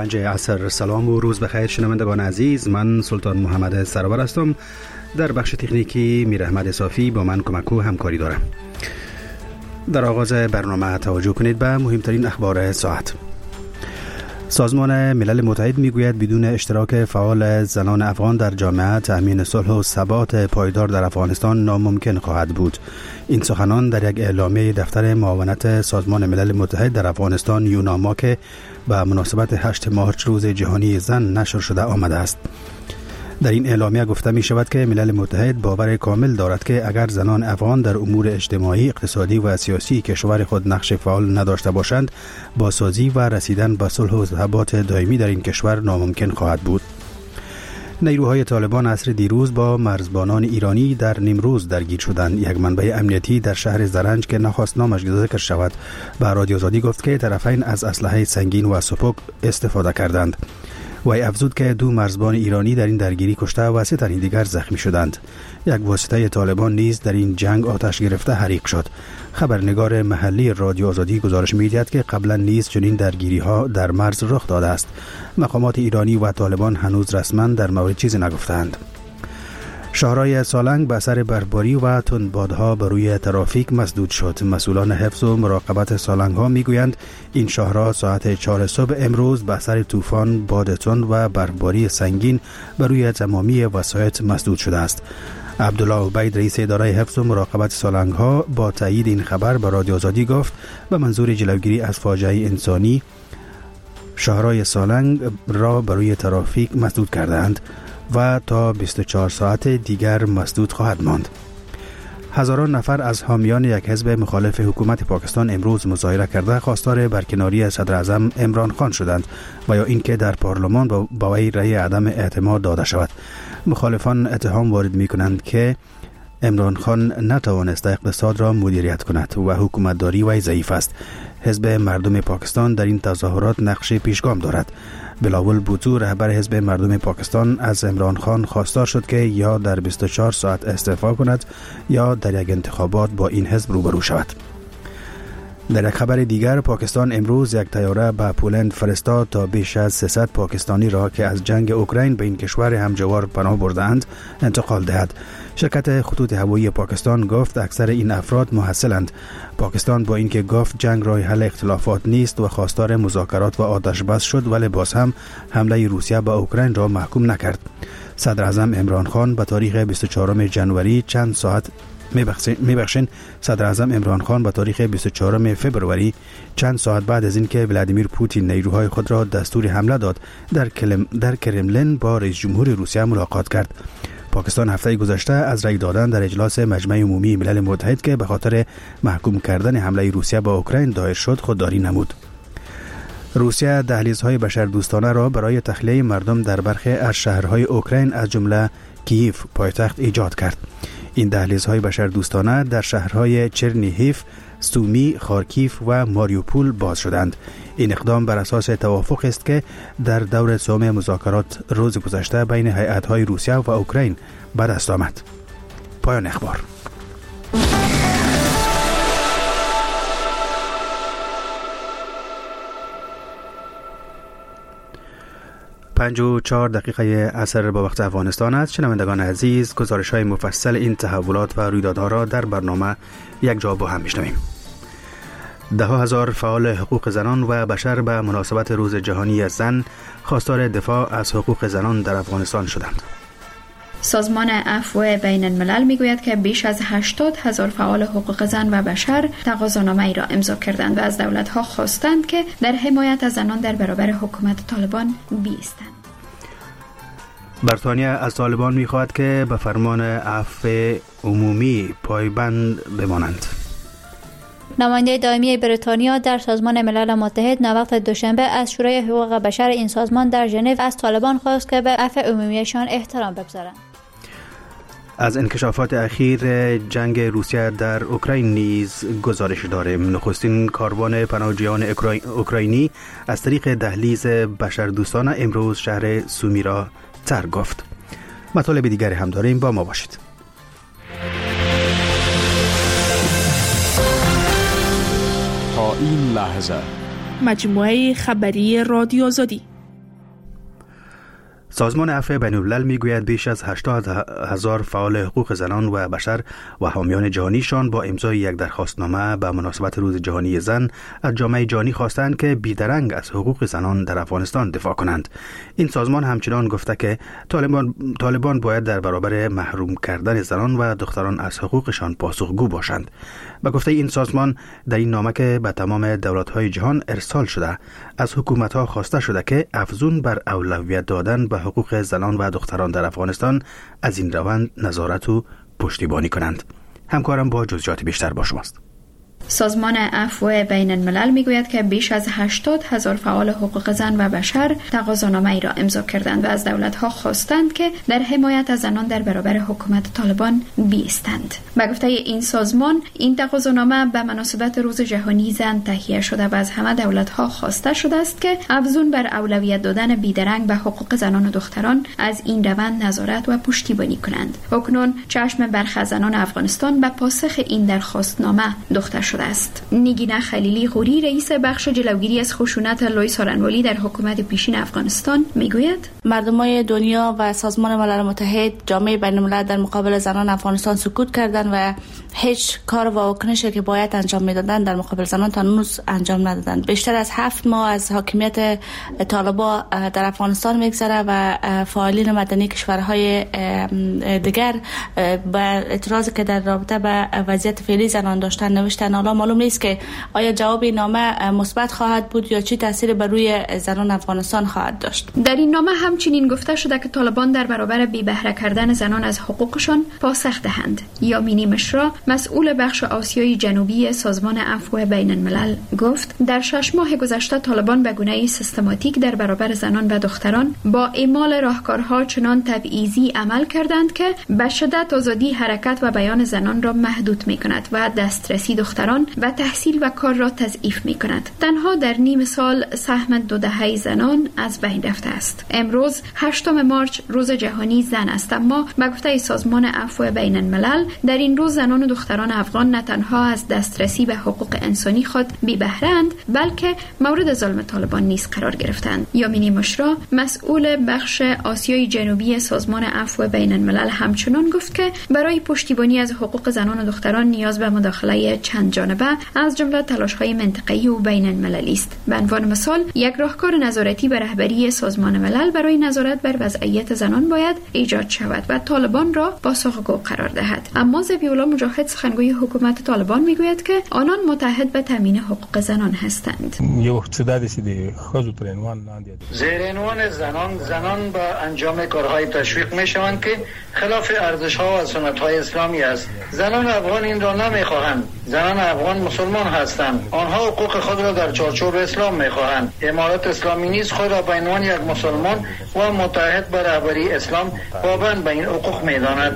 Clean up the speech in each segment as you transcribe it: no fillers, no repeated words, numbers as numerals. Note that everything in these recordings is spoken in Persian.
5 عصر. سلام و روز بخیر شنوندگان عزیز، من سلطان محمد سرور هستم. در بخش تکنیکی میر احمد صافی با من کمک و همکاری دارم. در آغاز برنامه توجه کنید به مهمترین اخبار ساعت. سازمان ملل متحد میگوید بدون اشتراک فعال زنان افغان در جامعه تأمین صلح و ثبات پایدار در افغانستان ناممکن خواهد بود. این سخنان در یک اعلامیه دفتر معاونت سازمان ملل متحد در افغانستان یوناما که به مناسبت 8 مارچ روز جهانی زن نشر شده آمده است. در این اعلامیه گفته می شود که ملل متحد باور کامل دارد که اگر زنان افغان در امور اجتماعی، اقتصادی و سیاسی کشور خود نقش فعال نداشته باشند، بازسازی و رسیدن به صلح و ثبات دائمی در این کشور ناممکن خواهد بود. نیروهای طالبان عصر دیروز با مرزبانان ایرانی در نیمروز درگیر شدند. یک منبع امنیتی در شهر زرنج که نخواست نامش ذکر شود به رادیو آزادی گفت که طرفین از اسلحه سنگین و سپک استفاده کردند. وی افزود که 2 مرزبان ایرانی در این درگیری کشته و 3 تن دیگر زخمی شدند. یک واسطه طالبان نیز در این جنگ آتش گرفته حریق شد. خبرنگار محلی رادیو آزادی گزارش می‌دهد که قبلا نیز چنین درگیری ها در مرز رخ داده است. مقامات ایرانی و طالبان هنوز رسما در مورد چیزی نگفتند. شاهرای سالنگ به اثر برفباری و تندبادها بر روی ترافیک مسدود شد. مسئولان حفظ و مراقبت سالنگ ها میگویند این شاهرا ساعت 4 صبح امروز به اثر طوفان، باد تند و برفباری سنگین بر روی تمامی وسایط مسدود شده است. عبدالله عبید رئیس اداره حفظ و مراقبت سالنگ ها با تایید این خبر به رادیو آزادی گفت به منظور جلوگیری از فاجعه انسانی شاهرای سالنگ را بر روی ترافیک مسدود کردند و تا 24 ساعت دیگر مسدود خواهد ماند. هزاران نفر از حامیان یک حزب مخالف حکومت پاکستان امروز مظاهره کرده خواستار برکناری صدر اعظم عمران خان شدند و یا اینکه در پارلمان با وی رأی عدم اعتماد داده شود. مخالفان اتهام وارد می کنند که عمران خان نتوانسته اقتصاد را مدیریت کند و حکومتداری وی ضعیف است. حزب مردم پاکستان در این تظاهرات نقش پیشگام دارد. بلاول بوتو رهبر حزب مردم پاکستان از عمران خان خواستار شد که یا در 24 ساعت استعفا کند یا در یک انتخابات با این حزب روبرو شود. در یک خبر دیگر پاکستان امروز یک طیاره به پولند فرستاد تا بیش از 300 پاکستانی را که از جنگ اوکراین به این کشور همجوار پناه بردند انتقال دهد. شرکت خطوط هوایی پاکستان گفت اکثر این افراد محصلند. پاکستان با اینکه گفت جنگ راه حل اختلافات نیست و خواستار مذاکرات و آتش بس شد، ولی باز هم حمله روسیه به اوکراین را محکوم نکرد. صدر اعظم عمران خان به تاریخ 24 جنوری چند ساعت صدر اعظم عمران خان به تاریخ 24 فبروری چند ساعت بعد از اینکه ولادیمیر پوتین نیروهای خود را دستور حمله داد در کرملین با رئیس جمهور روسیه ملاقات کرد. پاکستان هفته گذشته از رأی دادن در اجلاس مجمع عمومی ملل متحد که به خاطر محکوم کردن حمله روسیه به اوکراین دایر شد خودداری نمود. روسیه دهلیزهای بشردوستانه را برای تخلیه مردم در برخی از شهرهای اوکراین از جمله کییف پایتخت ایجاد کرد. این دهلیزهای بشردوستانه در شهرهای چرنیهیف، سومی، خارکیف و ماریوپول باز شدند. این اقدام بر اساس توافق است که در دور سوم مذاکرات روز گذشته بین هیئت‌های روسیه و اوکراین به دست آمد. پایان اخبار. پنج و 4 دقیقه عصر با وقت افغانستان است. شنوندگان عزیز، گزارش های مفصل این تحولات و رویدادها را در برنامه یک جا با هم میشنویم. 10,000 فعال حقوق زنان و بشر به مناسبت روز جهانی زن خواستار دفاع از حقوق زنان در افغانستان شدند. سازمان عفو بین الملل میگوید که بیش از 80,000 فعال حقوق زن و بشر تقاضانامه‌ای را امضا کردند و از دولت‌ها خواستند که در حمایت از زنان در برابر حکومت طالبان بایستند. بریتانیا از طالبان می‌خواهد که به فرمان عفو عمومی پایبند بمانند. نماینده دائمی بریتانیا در سازمان ملل متحد نوبت دوشنبه از شورای حقوق بشر این سازمان در ژنو از طالبان خواست که به عفو عمومیشان احترام بگذارند. از انکشافات اخیر جنگ روسیه در اوکراین نیز گزارش داریم. نخستین کاروان پناهجویان اوکراینی از طریق دهلیز بشردوستانه امروز شهر سومی را ترک گفت. مطالب دیگری هم داریم، با ما باشید. تا این لحظه مجموعه خبری رادیو آزادی سازمان عفو بین‌الملل میگوید بیش از 80,000 فعال حقوق زنان و بشر و حامیان جهانیشان با امضای یک درخواستنامه به مناسبت روز جهانی زن از جامعه جهانی خواستند که بیدرنگ از حقوق زنان در افغانستان دفاع کنند. این سازمان همچنان گفته که طالبان باید در برابر محروم کردن زنان و دختران از حقوقشان پاسخگو باشند. به گفته این سازمان، در این نامه که به تمام دولت‌های جهان ارسال شده، از حکومت‌ها خواسته شده که افزون بر اولویت دادن به حقوق زنان و دختران در افغانستان از این روند نظارت و پشتیبانی کنند. همکارم با جزئیات بیشتر با شماست. سازمان عفو بین الملل میگوید که بیش از 80,000 فعال حقوق زن و بشر تقاضانامه ای را امضا کردند و از دولت‌ها خواستند که در حمایت از زنان در برابر حکومت طالبان بایستند. به گفته این سازمان، این تقاضانامه به مناسبت روز جهانی زن تهیه شده و از همه دولت‌ها خواسته شده است که افزون بر اولویت دادن بیدرنگ به حقوق زنان و دختران از این روند نظارت و پشتیبانی کنند. اکنون چشم برخی زنان افغانستان به پاسخ این درخواستنامه دوخته شده است. نگینه خلیلی غوری، رئیس بخش جلوگیری از خشونت لوی سارنوالی در حکومت پیشین افغانستان میگوید مردمای دنیا و سازمان ملل متحد، جامعه بین الملل در مقابل زنان افغانستان سکوت کردند و هیچ کار و واکنشی که باید انجام میدادند در مقابل زنان تا هنوز انجام ندادند. بیشتر از 7 ماه از حاکمیت طالبان در افغانستان میگذره و فعالین مدنی کشورهای دیگر با اعتراضی که در رابطه با وضعیت فعلی زنان داشتن نوشتن. حالا معلوم نیست که آیا جواب این نامه مثبت خواهد بود یا چی تاثیر بر روی زنان افغانستان خواهد داشت. در این نامه همچنین گفته شده که طالبان در برابر بی بهره کردن زنان از حقوقشان پاسخ دهند. یامینی مشرا، مسئول بخش آسیای جنوبی سازمان عفو بین الملل، گفت در 6 ماه گذشته طالبان به گونه‌ای سیستماتیک در برابر زنان و دختران با اعمال راهکارها چنان تبعیضی عمل کردند که به شدت آزادی حرکت و بیان زنان را محدود می‌کند و دسترسی دختران و تحصیل و کار را تضعیف می‌کند. تنها در نیم سال سهم 2 دهه زنان از بین رفته است. امروز 8 مارچ روز جهانی زن است، اما به گفته سازمان عفو بین الملل در این روز زنان و دختران افغان نه تنها از دسترسی به حقوق انسانی خود بی بهره‌اند، بلکه مورد ظلم طالبان نیز قرار گرفتند. یامینی مشرا، مسئول بخش آسیای جنوبی سازمان عفو بین الملل، همچنان گفت که برای پشتیبانی از حقوق زنان و دختران نیاز به مداخله چند جانبه از جمله تلاش‌های منطقه‌ای و بین المللی است. به عنوان مثال، یک راهکار نظارتی به رهبری سازمان ملل برای نظارت بر وضعیت زنان باید ایجاد شود و طالبان را پاسخگو قرار دهد. اما ذبیح‌الله مجاهد، سخنگوی حکومت طالبان، میگوید که آنان متحد به تامین حقوق زنان هستند. زیر عنوان زنان به انجام کارهای تشویق میشوند که خلاف ارزش‌ها و سنت‌های اسلامی است. زنان افغان این را نمیخواهند. زنان افغان مسلمان هستند. آنها حقوق خود را در چارچوب اسلام میخواهند. امارت اسلامی نیز خود را به عنوان یک مسلمان و متحد به رهبری اسلام پابند به این حقوق میداند.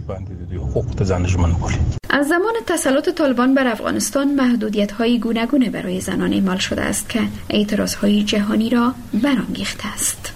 از زمان تسلط طالبان بر افغانستان محدودیت‌های گوناگون برای زنان اعمال شده است که اعتراض‌های جهانی را برانگیخته است.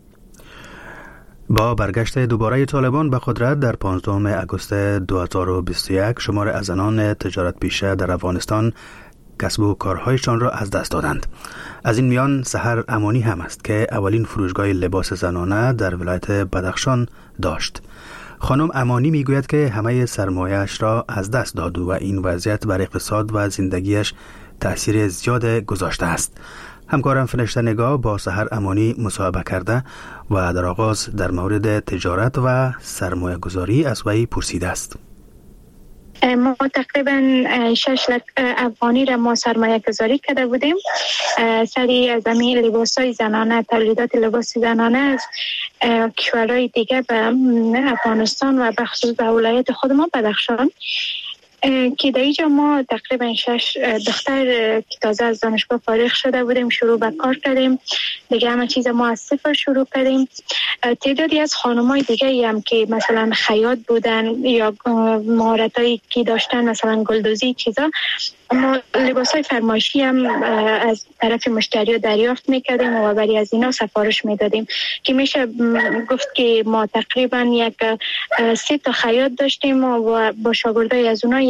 با برگشت دوباره طالبان به قدرت در 15 اگست 2021 شمار از زنان تجارت پیشه در افغانستان کسب و کارهایشان را از دست دادند. از این میان سحر امانی هم است که اولین فروشگاه لباس زنانه در ولایت بدخشان داشت. خانم امانی میگوید که همه سرمایه‌اش را از دست داد و این وضعیت بر اقتصاد و زندگیش تأثیر زیاد گذاشته است. همکارم فرشته نگاه با سحر امانی مصاحبه کرده و در آغاز در مورد تجارت و سرمایه گذاری از وی پرسیده است. ما تقریبا 6 لک افغانی را ما سرمایه گذاری کرده بودیم سری زمین لباسای زنانه، تولیدات لباس زنانه از کشورهای دیگه به افغانستان و به خصوص به ولایت خود ما بدخشان که در اینجا ما تقریبا 6 دختر که تازه از دانشگاه فارغ شده بودیم شروع به کار کردیم. دیگه همه چیز ما از صفر شروع کردیم. تعدادی از خانمای دیگه هم که مثلا خیاط بودن یا مهارتایی که داشتن مثلا گلدوزی چیزا، ما لباسای فرمایشی هم از طرف مشتری دریافت میکردیم و برای از اینا سفارش میدادیم که میشه گفت که ما تقریبا 3 تا خیاط داشتیم و با شاگردای از اونها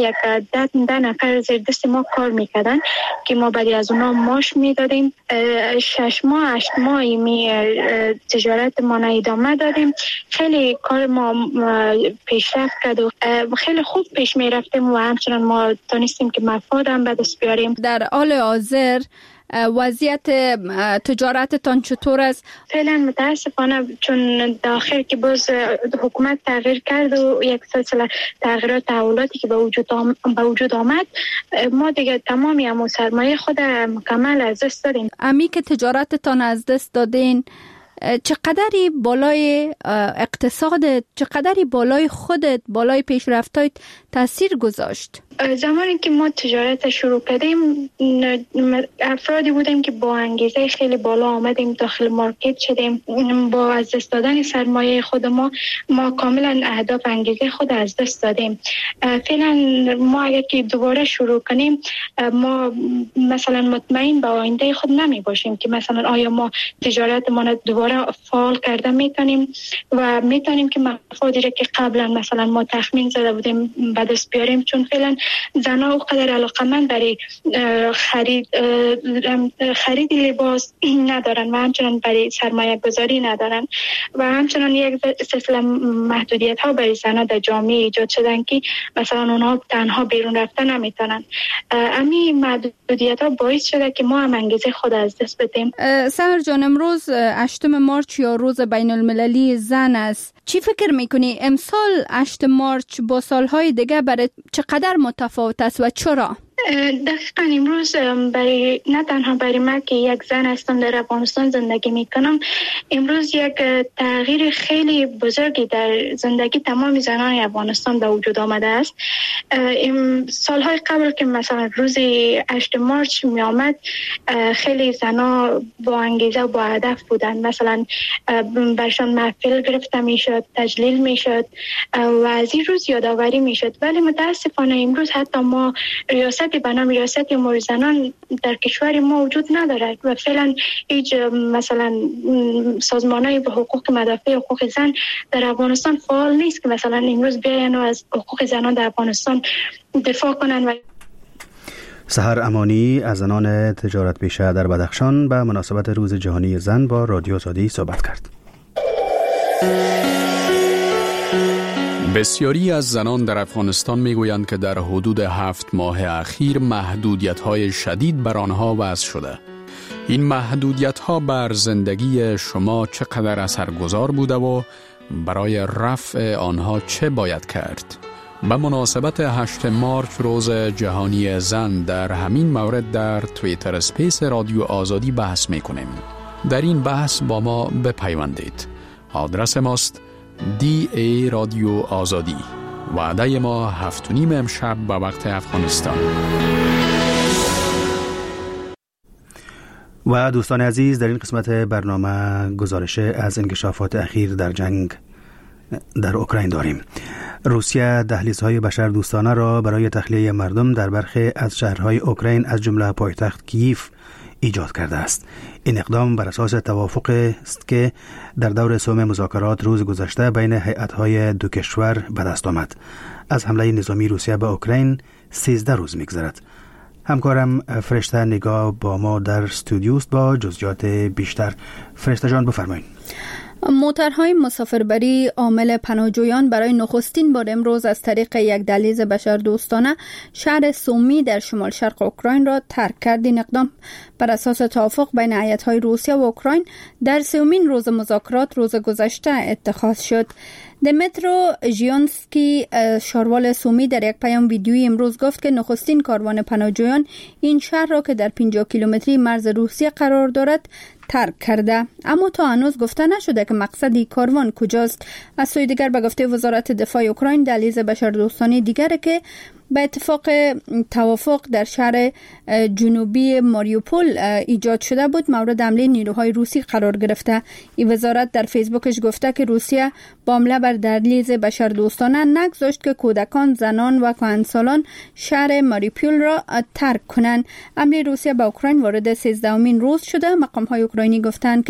یک 10 نفر زیر دست ما کار میکردن که ما بعد از اونا معاش میدادیم. 6 ماه 8 ماه می تجارت ما ادامه دادیم. خیلی کار ما پیشرفت کرد و خیلی خوب پیش می رفتیم و همچنان ما تونستیم که مفاد هم به دست بیاریم. در حال حاضر وضعیت تجارتتان چطور است؟ فعلا متاسفانه چون داخل که باز حکومت تغییر کرد و یک سلسله تغییرات تحولاتی که به وجود آمد، ما دیگه تمامی همون سرمایه خود مکمل از دست دادیم. امی که تجارتتان از دست دادین چقدری بالای اقتصاد، چقدری بالای خودت، بالای پیشرفت‌هایت تاثیر گذاشت؟ زمانی که ما تجارت شروع کردیم افرادی بودیم که با انگیزه خیلی بالا آمدیم داخل مارکت شدیم. با از دست دادن سرمایه خود ما کاملا اهداف انگیزه خود از دست دادیم. فعلا ما اگر که دوباره شروع کنیم ما مثلا مطمئن به آینده خود نمی باشیم که مثلا آیا ما تجارت ما دوباره فعال کرده میتونیم و میتونیم که مفادی را که قبلا مثلا ما تخمین زده بودیم به دست بیاریم، چون فعلا زنها اونقدر علاقمند برای خرید لباس ندارن و همچنان برای سرمایه گذاری ندارن و همچنان یک سلسله محدودیت ها برای زنها در جامعه ایجاد شدن که مثلا اونها تنها بیرون رفتن نمیتونن. امی محدودیت ها باعث شده که ما هم انگیزه خود از دست بدیم. سحر جان، امروز 8 مارچ یا روز بین المللی زن است. چی فکر میکنی امسال 8 مارچ با سالهای دیگه برای چقدر متفاوت است و چرا؟ دقیقاً امروز برای نه تنها برای من که یک زن هستم در افغانستان زندگی میکنم، امروز یک تغییر خیلی بزرگی در زندگی تمام زنان افغانستان به وجود آمده است. سالهای قبل که مثلا روز 8 مارچ می آمد خیلی زنها با انگیزه و با هدف بودن، مثلا برشان محفل گرفته میشد، تجلیل میشد و از این روز یادآوری میشد. ولی متاسفانه امروز حتی ما ریاست به نام ریاست امور زنان در کشور ما وجود ندارد و فعلا هیچ مثلا سازمان‌های به حقوق مدافع حقوق زن در افغانستان فعال نیست که مثلا امروز بیاین و از حقوق زنان در افغانستان دفاع کنن. و سحر امانی از زنان تجارت پیشه در بدخشان به مناسبت روز جهانی زن با رادیو آزادی صحبت کرد. بسیاری از زنان در افغانستان میگویند که در حدود 7 ماه اخیر محدودیت‌های شدید بر آنها وضع شده. این محدودیت‌ها بر زندگی شما چقدر اثرگذار بوده و برای رفع آنها چه باید کرد؟ به مناسبت 8 مارچ روز جهانی زن در همین مورد در توییتر اسپیس رادیو آزادی بحث می‌کنیم. در این بحث با ما بپیوندید. آدرس ماست DA رادیو آزادی. وعده ما 7:30 امشب به وقت افغانستان. و دوستان عزیز، در این قسمت برنامه گزارش از انکشافات اخیر در جنگ در اوکراین داریم. روسیه دهلیزهای بشر دوستانه را برای تخلیه مردم در برخی از شهرهای اوکراین از جمله پایتخت کییف ایجاد کرده است. این اقدام بر اساس توافق است که در دور سوم مذاکرات روز گذشته بین هیئت‌های دو کشور به دست آمد. از حمله نظامی روسیه به اوکراین 13 روز می‌گذرد. همکارم فرشته نگاه با ما در استودیوست با جزئیات بیشتر. فرشته جان بفرمایید. موترهای مسافربری عامل پناهجویان برای نخستین بار امروز از طریق یک دهلیز بشردوستانه شهر سومی در شمال شرق اوکراین را ترک کرد. این اقدام بر اساس توافق بین هیئت‌های روسیه و اوکراین در سومین روز مذاکرات روز گذشته اتخاذ شد. دمیترو ژیونسکی شاروال سومی در یک پیام ویدیویی امروز گفت که نخستین کاروان پناهجویان این شهر را که در 50 کیلومتری مرز روسیه قرار دارد ترک کرده، اما تا هنوز گفته نشده که مقصد کاروان کجاست. از سوی دیگر به گفته وزارت دفاع اوکراین دهلیز بشردوستانه دیگر که به اتفاق توافق در شهر جنوبی ماریوپول ایجاد شده بود مورد حمله نیروهای روسی قرار گرفته. این وزارت در فیسبوکش گفته که روسیه با حمله بر دهلیز بشردوستانه نگذاشت که کودکان، زنان و کهنسالان شهر ماریوپول را ترک کنند. حمله روسیه به اوکراین وارد 13مین روز شده. مقام‌های اوکراینی گفتند که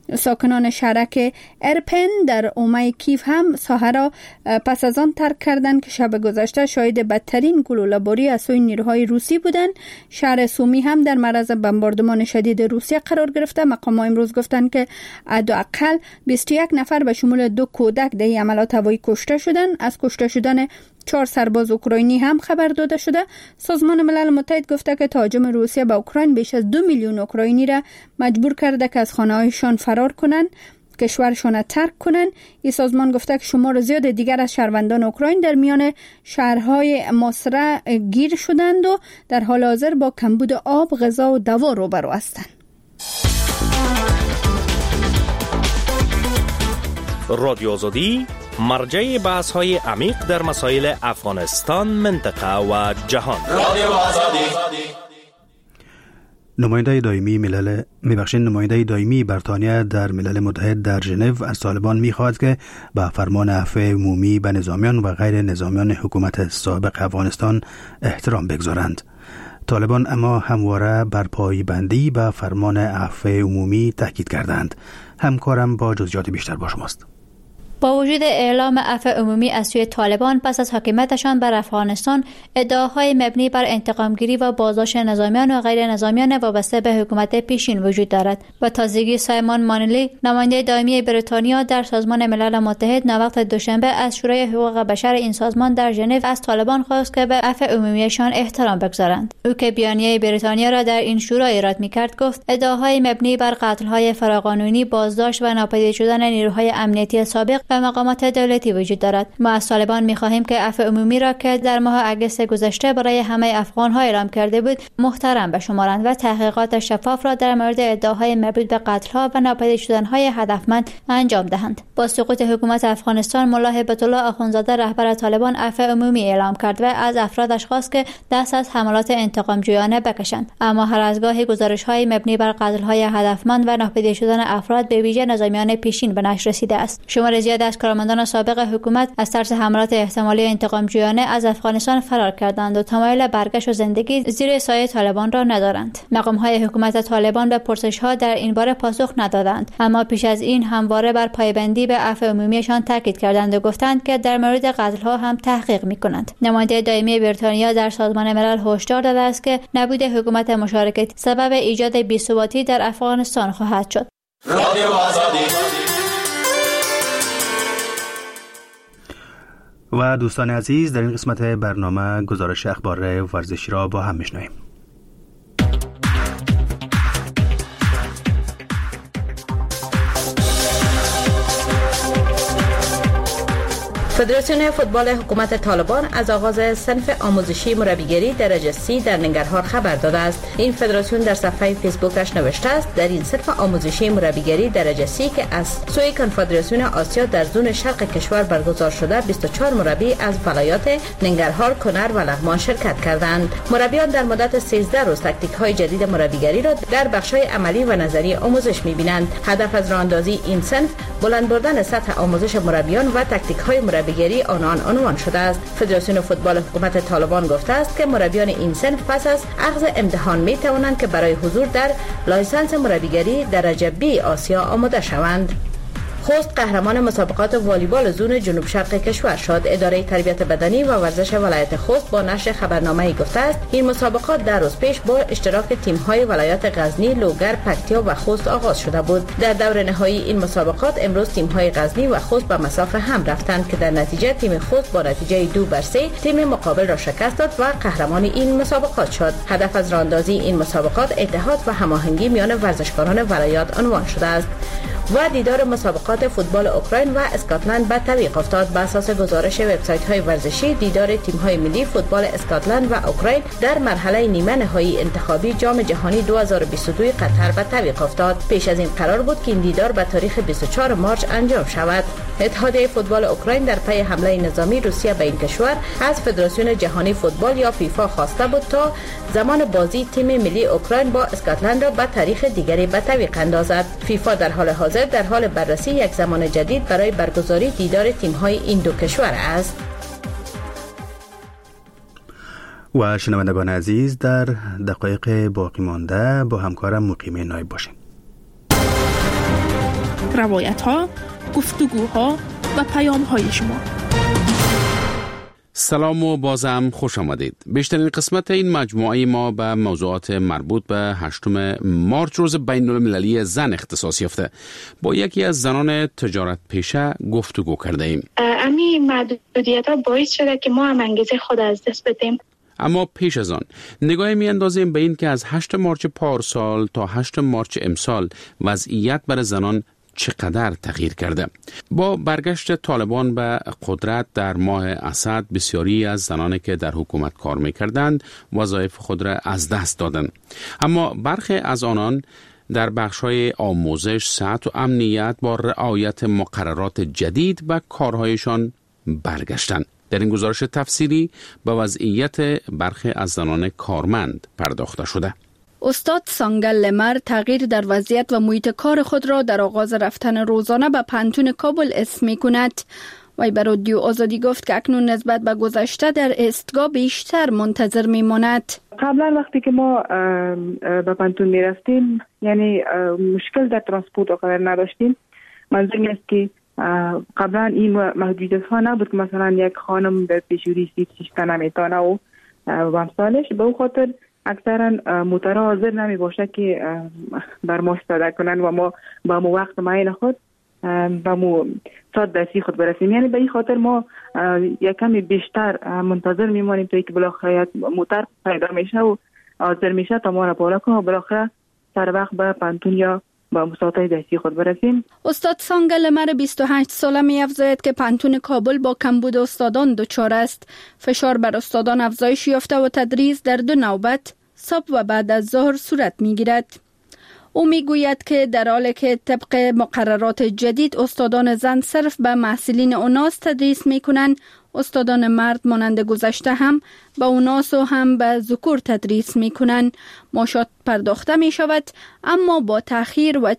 ساکنان شهرک ارپن در اومه کیف هم ساحه را پس از آن ترک کردند که شب گذشته شاهد بدترین گلوله‌باری از سوی نیروهای روسی بودند. شهر سومی هم در معرض بمباردمان شدید روسیه قرار گرفته. مقام‌ها امروز گفتند که حداقل 21 نفر به شمول 2 کودک در این عملیات هوایی کشته شدند. از کشته شدن 4 سرباز اوکراینی هم خبر داده شده. سازمان ملل متحد گفته که تهاجم روسیه به اوکراین بیش از 2 میلیون اوکراینی را مجبور کرده که از خانه‌هایشان فرار کنند، کشورشان را ترک کنند. این سازمان گفته که شمار زیاد دیگر از شهروندان اوکراین در میان شهرهای ماسره گیر شدند و در حال حاضر با کمبود آب، غذا و دوا روبرو هستند. رادیو آزادی مرجع بحث‌های عمیق در مسائل افغانستان، منطقه و جهان. رادیو آزادی. نماینده دائمی بریتانیا در ملل متحد در ژنو از طالبان می‌خواهد که به فرمان عفو عمومی به نظامیان و غیر نظامیان حکومت سابق افغانستان احترام بگذارند. طالبان اما همواره بر پایبندی به فرمان عفو عمومی تاکید کردند. همکارم با جزئیات بیشتر با شماست. با وجود اعلام عفو عمومی از سوی طالبان پس از حاکمیتشان بر افغانستان، ادعاهای مبنی بر انتقامگیری و بازداشت نظامیان و غیر نظامیان وابسته به حکومت پیشین وجود دارد. و تازگی سایمون مانلی، نماینده دائمی بریتانیا در سازمان ملل متحد، نوبت دوشنبه از شورای حقوق بشر این سازمان در ژنو از طالبان خواست که به عفو عمومیشان احترام بگذارند. او که بیانیه بریتانیا را در این شورا ایراد می‌کرد گفت ادعاهای مبنی بر قتل‌های فراقانونی، بازداشت و ناپدید شدن نیروهای امنیتی سابق و مقامات دولتی وجود دارد. ما از طالبان می‌خواهیم که عفو عمومی را که در ماه اگست گذشته برای همه افغان‌ها اعلام کرده بود محترم بشمارند و تحقیقات شفاف را در مورد ادعاهای مربوط به قتل‌ها و ناپدید شدن‌های هدفمند انجام دهند. با سقوط حکومت افغانستان، ملا هیبت الله آخوندزاده رهبر طالبان عفو عمومی اعلام کرد و از افرادش خواست که دست از حملات انتقام‌جویانه بکشند. اما هر از گاهی گزارش‌های مبنی بر قتل‌های هدفمند و ناپدید شدن افراد به ویژه نظامیان پیشین به نشر رسیده است. شمار زیادی از کارمندان سابق حکومت از ترس حملات احتمالی انتقام‌جویانه از افغانستان فرار کردند و تمایل برگشت و زندگی زیر سایه طالبان را ندارند. مقام‌های حکومت طالبان به پرسش‌ها در این باره پاسخ ندادند، اما پیش از این همواره بر پایبندی به عفو عمومیشان تاکید کردند و گفتند که در مورد قتل‌ها هم تحقیق می‌کنند. نماینده دائمی بریتانیا در سازمان ملل هشدار داده است که نبود حکومت مشارکتی سبب ایجاد بی‌ثباتی در افغانستان خواهد شد. رادیو آزادی. و دوستان عزیز، در این قسمت برنامه گزارش اخبار ورزشی را با هم میشنویم. فدراسیون فوتبال حکومت طالبان از آغاز صنف آموزشی مربیگری درجه C در ننگرهار خبر داده است. این فدراسیون در صفحه فیسبوکش نوشته است در این صنف آموزشی مربیگری درجه C که از سوی کنفدراسیون آسیا در زون شرق کشور برگزار شده 24 مربی از ولایات ننگرهار، کنر و لغمان شرکت کردند. مربیان در مدت 13 روز تاکتیک‌های جدید مربیگری را در بخش‌های عملی و نظری آموزش می‌بینند. هدف از راهاندازی این صنف بلند بردن سطح آموزش مربیان و تاکتیک‌های مربیگری آنان عنوان شده است. فدراسیون فوتبال حکومت طالبان گفته است که مربیان این صنف پس از اخذ امتحان می توانند که برای حضور در لایسنس مربیگری درجه B آسیا آماده شوند. خوست قهرمان مسابقات والیبال زون جنوب شرق کشور شد. اداره تربیت بدنی و ورزش ولایت خوست با نشر خبرنامه‌ای گفته است این مسابقات در روز پیش با اشتراک تیم‌های ولایت غزنی، لوگر، پکتیا و خوست آغاز شده بود. در دور نهایی این مسابقات امروز تیم‌های غزنی و خوست به مسافه هم رفتند که در نتیجه تیم خوست با نتیجه 2-3 تیم مقابل را شکست داد و قهرمان این مسابقات شد. هدف از راهاندازی این مسابقات اتحاد و هماهنگی میان ورزشکاران ولایات عنوان شده است. و دیدار مسابقات فوتبال اوکراین و اسکاتلند به تعویق افتاد. بر اساس گزارش وبسایت‌های ورزشی، دیدار تیم‌های ملی فوتبال اسکاتلند و اوکراین در مرحله نیمه نهایی انتخابی جام جهانی 2022 قطر به تعویق افتاد. پیش از این قرار بود که این دیدار به تاریخ 24 مارس انجام شود. اتحادیه فوتبال اوکراین در پی حمله نظامی روسیه به این کشور از فدراسیون جهانی فوتبال یا فیفا خواسته بود تا زمان بازی تیم ملی اوکراین با اسکاتلند را به تاریخ دیگری به تعویق اندازد. فیفا در حال حاضر در حال بررسی یک زمان جدید برای برگزاری دیدار تیم‌های این دو کشور است. و شنوندگان عزیز، در دقایق باقی مانده با همکارم مقیم نایب باشید. روایت‌ها، گفتگوها و پیام‌های شما. سلام و بازم خوش آمدید. بیشترین قسمت این مجموعه ما به موضوعات مربوط به 8 مارچ روز بین المللی زن اختصاص یافته. با یکی از زنان تجارت پیشه گفتگو کرده ایم. همین محدودیت‌ها باعث شده که ما هم انگیزه خود از دست بدیم. اما پیش از آن نگاهی می‌اندازیم به این که از 8 مارچ پارسال تا 8 مارچ امسال وضعیت برای زنان چقدر تغییر کرده. با برگشت طالبان به قدرت در ماه اسد، بسیاری از زنانی که در حکومت کار می‌کردند وظایف خود را از دست دادند. اما برخی از آنان در بخش‌های آموزش، صحت و امنیت با رعایت مقررات جدید به کارهایشان برگشتند. در این گزارش تفصیلی به وضعیت برخی از زنان کارمند پرداخته شده. استاد سانگل لمر تغییر در وضعیت و محیط کار خود را در آغاز رفتن روزانه به پانتون کابل اسم می کند. وی به رادیو آزادی گفت که اکنون نسبت به گذشته در ایستگاه بیشتر منتظر می ماند. قبلا وقتی که ما به پانتون می رفتیم یعنی مشکل در ترانسپورت آخر نداشتیم. منظور این است که قبلا این محدودیت ها نبود که مثلا یک خانم در پیشوری سیت شیشته نمیتانه و امثالش. به او خاطر اکثرا موترها حاضر نمی باشه که بر ما استفاده کنن و ما با مو وقت معین خود با مو ساعت درسی خود برسیم. یعنی به این خاطر ما یک کمی بیشتر منتظر میمانیم تا اینکه بالاخره موتر پیدا میشه و حاضر میشه تا ما را بالا کنه و بالاخره سر وقت به پانتون یا با مسابقه درسی خود برسیم. استاد سانگل مر 28 ساله می افزاید که پانتون کابل با کمبود استادان دچار است. فشار بر استادان افزایش یافته و تدریس در 2 نوبت صبح و بعد از ظهر صورت می گیرد. او می گوید که در حالی که طبق مقررات جدید استادان زن صرف به محصلین اوناس تدریس می کنند، استادان مرد مانند گذشته هم به اوناس و هم به ذکور تدریس می کنند. معاشات پرداخته می شود اما با تأخیر و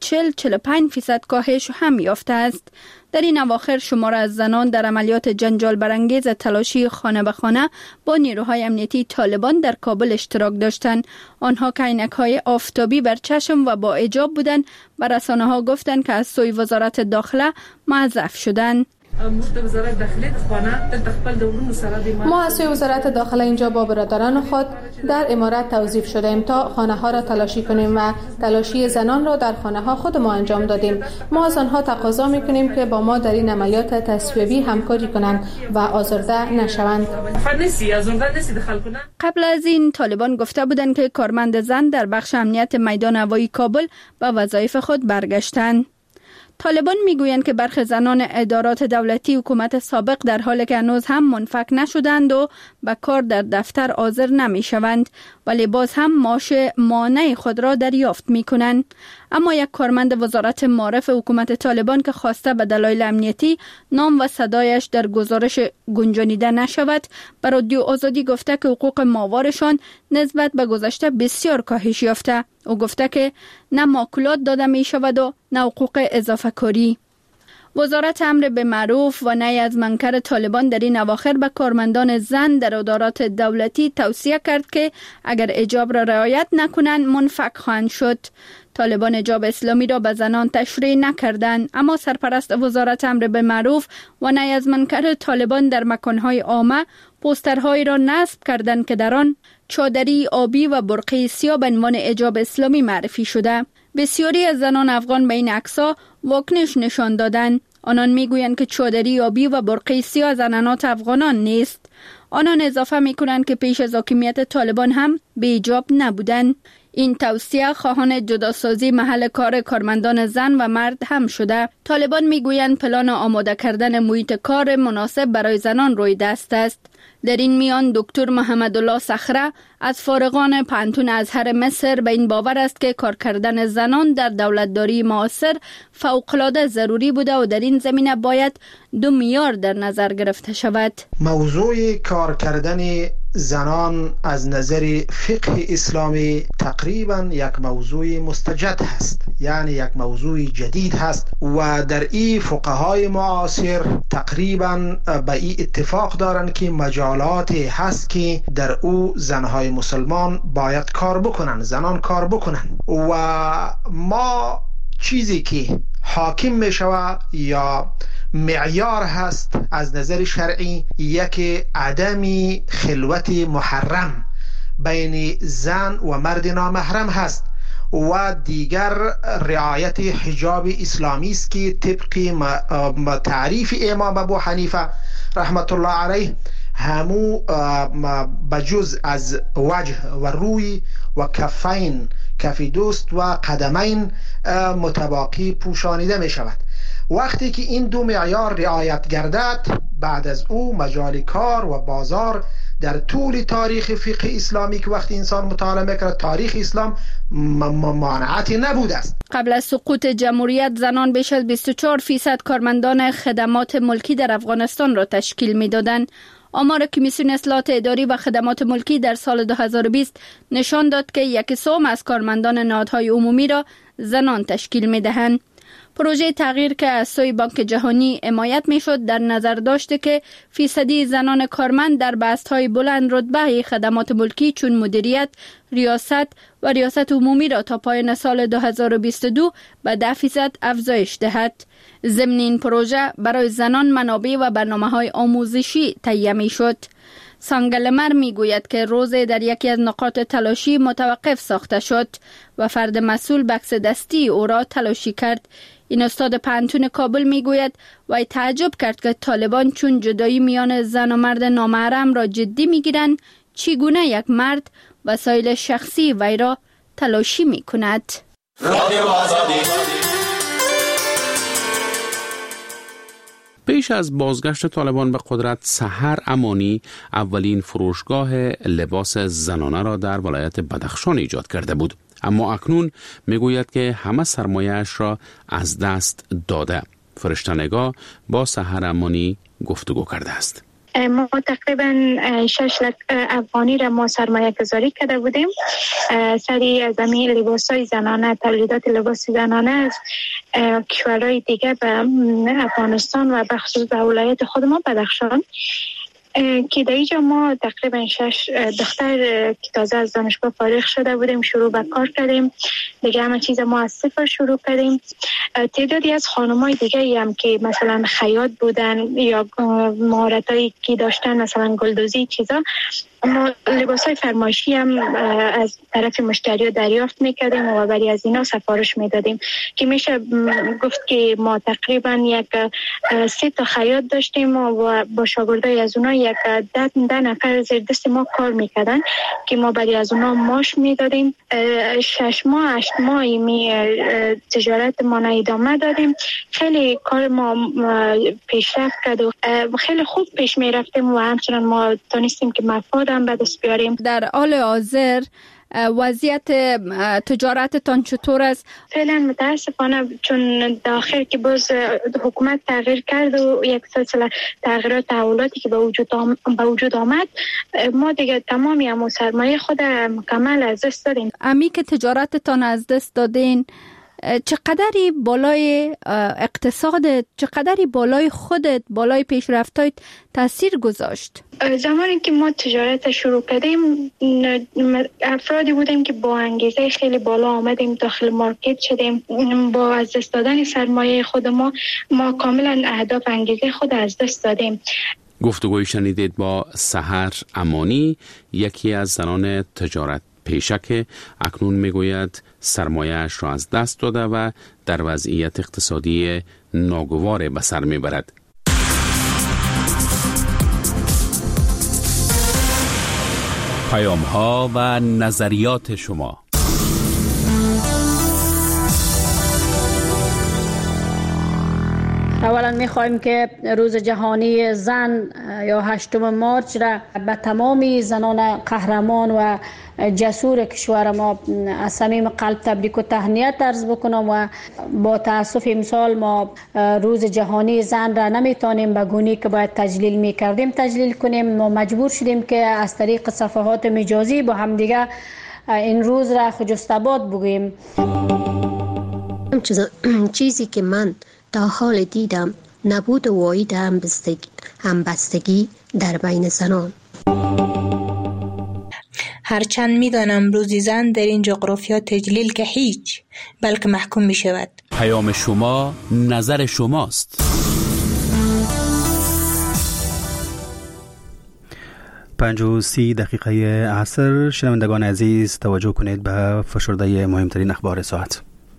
40-45% کاهش هم یافته است. در این اواخر شمار از زنان در عملیات جنجال برانگیز تلاشی خانه به خانه با نیروهای امنیتی طالبان در کابل اشتراک داشتند. آنها که عینک‌های آفتابی بر چشم و با حجاب بودند و رسانه‌ها گفتند که از سوی وزارت داخله معذف شدند. ما از سوی وزارت داخله اینجا با برادران خود در امارت توظیف شدیم تا خانه ها را تلاشی کنیم و تلاشی زنان را در خانه ها خود ما انجام دادیم. ما از آنها تقاضا می کنیم که با ما در این عملیات تصفیوی همکاری کنند و آزرده نشوند. قبل از این طالبان گفته بودند که کارمند زن در بخش امنیت میدان هوایی کابل به وظایف خود برگشتند. طالبان میگویند که برخی زنان ادارات دولتی حکومت سابق در حالی که هنوز هم منفک نشدند و به کار در دفتر حاضر نمیشوند ولی باز هم معاش مانع خود را دریافت میکنند. اما یک کارمند وزارت معارف حکومت طالبان که خواسته به دلایل امنیتی نام و صدایش در گزارش گنجانیده نشود به رادیو آزادی گفته که حقوق ماوارشان نسبت به گذشته بسیار کاهش یافته. او گفته که نه ماکولات داده می شود و نه حقوق اضافه کاری. وزارت امر به معروف و نهی از منکر طالبان در این اواخر به کارمندان زن در ادارات دولتی توصیه کرد که اگر حجاب را رعایت نکنند منفک خواهند شد. طالبان حجاب اسلامی را به زنان تشریع نکردند اما سرپرست وزارت امر به معروف و نهی از منکر طالبان در مکانهای عامه پوسترهایی را نصب کردند که در آن چادری آبی و برقعی سیاه به عنوان حجاب اسلامی معرفی شده. بسیاری از زنان افغان به این عکس‌ها واکنش نشان دادند. آنان میگویند که چادری آبی و برقعی سیاه زنانات افغانان نیست. آنان اضافه میکنند که پیش از حاکمیت طالبان هم به حجاب نبودند. این توصیه خواهان جداسازی محل کار کارمندان زن و مرد هم شده. طالبان میگویند پلان آماده کردن محیط کار مناسب برای زنان روی دست است. در این میان دکتر محمدالله صخره از فارغان پانتون ازهر مصر به این باور است که کار کردن زنان در دولتداری معاصر فوق‌العاده ضروری بوده و در این زمینه باید 2 معیار در نظر گرفته شود. موضوع کار کردن زنان از نظر فقه اسلامی تقریبا یک موضوع مستجد هست، یعنی یک موضوع جدید هست و در این فقهای معاصر تقریبا به این اتفاق دارند که مجالاتی هست که در او زنهای مسلمان باید کار بکنن، زنان کار بکنن و ما چیزی که حاکم می شود یا معیار هست از نظر شرعی، یک عدم خلوت محرم بین زن و مرد نامحرم هست و دیگر رعایت حجاب اسلامی است که طبق تعریف امام ابو حنیفه رحمت الله علیه همو بجز از وجه و روی و کفین، کف دوست و قدمین متباقی پوشانیده می شود. وقتی که این دو معیار رعایت گردد، بعد از او مجال کار و بازار در طول تاریخ فقه اسلامی که وقتی انسان مطالعه میکنه تاریخ اسلام مانعتی نبوده است. قبل از سقوط جمهوریت زنان بیش از 24% کارمندان خدمات ملکی در افغانستان را تشکیل میدادند. آمار کمیسیون اصلاحات اداری و خدمات ملکی در سال 2020 نشان داد که 1/3 از کارمندان نهادهای عمومی را زنان تشکیل میدهند. پروژه تغییر که از سوی بانک جهانی حمایت میشد در نظر داشته که فیصدی زنان کارمند در بستهای بلند رتبه خدمات ملکی چون مدیریت، ریاست و ریاست عمومی را تا پایان سال 2022 به 10% افزایش دهد. ضمن این پروژه برای زنان منابع و برنامه‌های آموزشی تهیه میشد. سانگلمر میگوید که روزه در یکی از نقاط تلاشی متوقف ساخته شد و فرد مسئول بکس دستی او را تلاشی کرد. این استاد پانتون کابل میگوید و تعجب کرد که طالبان چون جدایی میان زن و مرد نامحرم را جدی میگیرند، چگونه یک مرد وسایل شخصی وی را تلاشی میکند. پیش از بازگشت طالبان به قدرت، سحر امانی اولین فروشگاه لباس زنانه را در ولایت بدخشان ایجاد کرده بود، اما اکنون میگوید که همه سرمایه‌اش را از دست داده. فرشته نگاه با سحر امانی گفتگو کرده است. ما تقریبا 6 لک افغانی را ما سرمایه گذاری کرده بودیم سری زمین لباسای زنانه، تولیدات لباس زنانه از کشورهای دیگه به افغانستان و به خصوص به ولایت خود ما بدخشان که در اینجا ما تقریبا 6 دختر که تازه از دانشگاه فارغ شده بودیم شروع به کار کردیم. دیگه همه چیز ما از صفر شروع کردیم. تعدادی از خانمای دیگه هم که مثلا خیاط بودن یا مهارتایی که داشتن مثلا گلدوزی چیزا، ما لباسای فرمایشی هم از طرف مشتری دریافت میکردیم و برای از اینا سفارش میدادیم که میشه گفت که ما تقریبا 3 تا خیاط داشتیم و با شاگردای از اونا 10 نفر زیر دست ما کار میکردن که ما برای از اونا معاش میدادیم. 6 ماه 8 ماه تجارت ما ادامه دادیم. خیلی کار ما پیشرفت کرد و خیلی خوب پیش میرفتیم و همچنان ما تونستیم که مفاد هم به دست بیاریم. در حال حاضر وضعیت تجارتتان چطور است؟ فعلا متاسفانه چون داخل که باز حکومت تغییر کرد و یک سلسله تغییرات تحولاتی که به وجود آمد، ما دیگه تمامی همون سرمایه خود مکمل از دست دادیم. امی که تجارتتان از دست دادین چقدری بالای اقتصادت، چقدری بالای خودت، بالای پیشرفتات تاثیر گذاشت؟ زمانی که ما تجارت شروع کردیم افرادی بودیم که با انگیزه خیلی بالا آمدیم داخل مارکت شدیم. با از دست دادن سرمایه خود ما کاملا اهداف انگیزه خود از دست دادیم. گفتگوی شنیدید با سحر امانی، یکی از زنان تجارت پیشه که اکنون میگوید سرمایه‌اش را از دست داده و در وضعیت اقتصادی ناگوار به سر میبرد. پیام‌ها و نظریات شما. اولا می‌خوایم که روز جهانی زن یا 8 مارچ را به تمامی زنان قهرمان و جسور کشور ما از صمیم قلب تبریک و تهنیت عرض بکنم و با تأسف امسال ما روز جهانی زن را نمیتونیم به گونه‌ای که باید تجلیل میکردیم تجلیل کنیم. ما مجبور شدیم که از طریق صفحات مجازی با هم دیگه این روز را خجست‌آباد بگوییم. چیزی که من تا حال دیدم نبود واحد همبستگی در بین زنان. هرچند میدانم روز زن در این جغرافیا تجلیل که هیچ، بلکه محکوم می شود. پیام شما نظر شماست. 5:30 عصر. شنوندگان عزیز توجه کنید به فشرده مهمترین اخبار ساعت.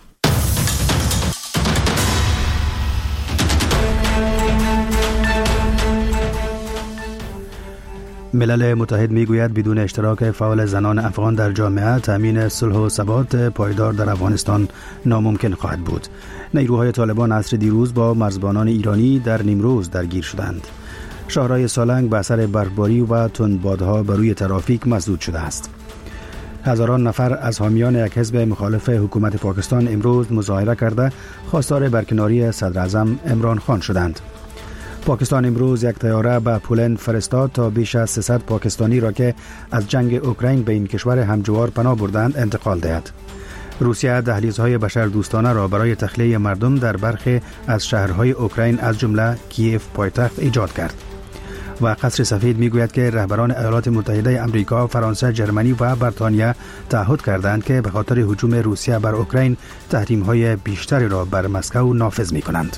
ملل متحد میگوید بدون اشتراک فعال زنان افغان در جامعه تامین صلح و ثبات پایدار در افغانستان ناممکن خواهد بود. نیروهای طالبان عصر دیروز با مرزبانان ایرانی در نیمروز درگیر شدند. شهرهای سالنگ به اثر برفباری و تندبادها بر روی ترافیک مسدود شده است. هزاران نفر از حامیان یک حزب مخالف حکومت پاکستان امروز مظاهره کرده خواستار برکناری صدر اعظم عمران خان شدند. پاکستان امروز یک طیاره به پولند فرستاد تا بیش از 300 پاکستانی را که از جنگ اوکراین به این کشور همجوار پناه بردند انتقال دهد. روسیه دهلیزهای بشردوستانه را برای تخلیه مردم در برخی از شهرهای اوکراین از جمله کیف پایتخت ایجاد کرد. و قصر سفید میگوید که رهبران ایالات متحده آمریکا، فرانسه، جرمنی و بریتانیا تعهد کردند که به خاطر هجوم روسیه بر اوکراین تحریم‌های بیشتری را بر مسکو نافذ می‌کنند.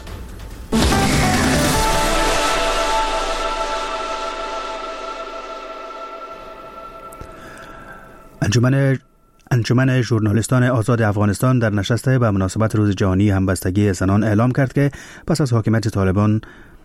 انجمن ژورنالیستان آزاد افغانستان در نشست به مناسبت روز جهانی همبستگی زنان اعلام کرد که پس از حاکمیت طالبان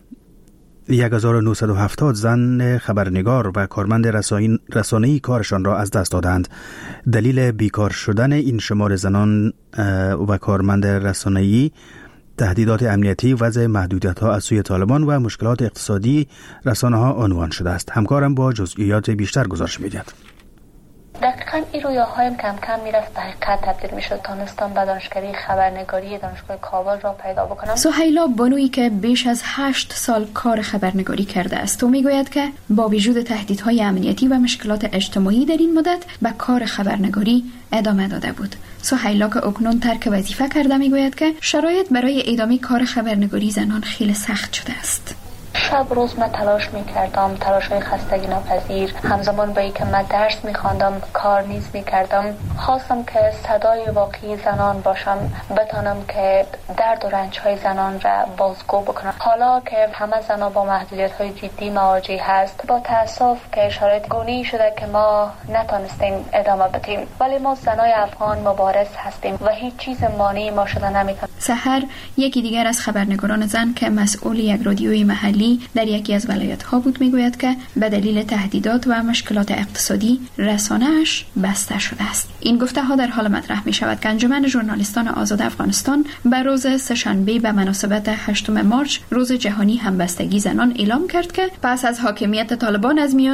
1970 زن خبرنگار و کارمند رسانه‌ای کارشان را از دست دادند. دلیل بیکار شدن این شمار زنان و کارمند رسانه‌ای تهدیدات امنیتی، وضع محدودیت‌ها از سوی طالبان و مشکلات اقتصادی رسانه‌ها عنوان شده است. همکارم با جزئیات بیشتر گزارش می‌دهد. دقیقاً این رویاهایم کم کم میرفت به حقیقت تبدیل میشد. تانستم به دانشکده خبرنگاری دانشگاه کابل را پیدا بکنم. سهیلا بانویی که بیش از 8 سال کار خبرنگاری کرده است و میگوید که با وجود تهدیدهای امنیتی و مشکلات اجتماعی در این مدت به کار خبرنگاری ادامه داده بود. سهیلا که اکنون ترک وظیفه کرده میگوید که شرایط برای ادامه کار خبرنگاری زنان خیلی سخت شده است. شب روز من تلاش میکردم، تلاش های خستگی ناپذیر، همزمان با اینکه من درس میخواندم کار نیز میکردم. خواستم که صدای واقعی زنان باشم، بتانم که درد و رنج های زنان را بازگو بکنم. حالا که همه زنان با محدودیت های جدی مواجه هست، با تاسف که شرایط گونه‌ای شده که ما نتونستیم ادامه بدیم، ولی ما زنای افغان مبارز هستیم و هیچ چیز مانعی ما شده نمیتونه. سحر یکی دیگر از خبرنگاران زن که مسئول یک رادیوی محلی در یکی از ولایت‌ها بود میگوید که به دلیل تهدیدات و مشکلات اقتصادی رسانه‌اش بسته شده است. این گفته‌ها در حال مطرح می‌شود که انجمن ژورنالیستان آزاد افغانستان به روز سه‌شنبه به مناسبت 8 مارس روز جهانی همبستگی زنان اعلام کرد که پس از حاکمیت طالبان از میان